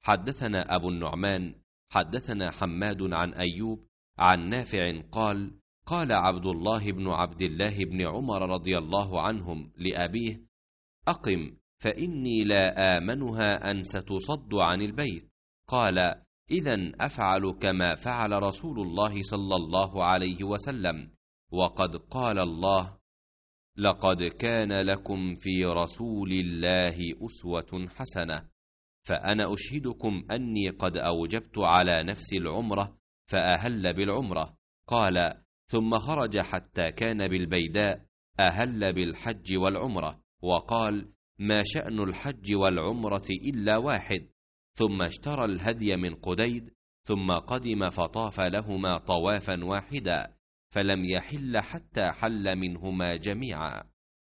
حدثنا أبو النعمان حدثنا حماد عن أيوب عن نافع قال: قال عبد الله بن عبد الله بن عمر رضي الله عنهم لأبيه: أقم فإني لا آمنها أن ستصد عن البيت. قال: إذن أفعل كما فعل رسول الله صلى الله عليه وسلم، وقد قال الله: لقد كان لكم في رسول الله أسوة حسنة. فأنا أشهدكم أني قد أوجبت على نفسي العمرة، فأهل بالعمرة. قال: ثم خرج حتى كان بالبيداء، أهل بالحج والعمرة، وقال: ما شأن الحج والعمرة إلا واحد. ثم اشترى الهدي من قديد، ثم قدم فطاف لهما طوافا واحدا، فلم يحل حتى حل منهما جميعا.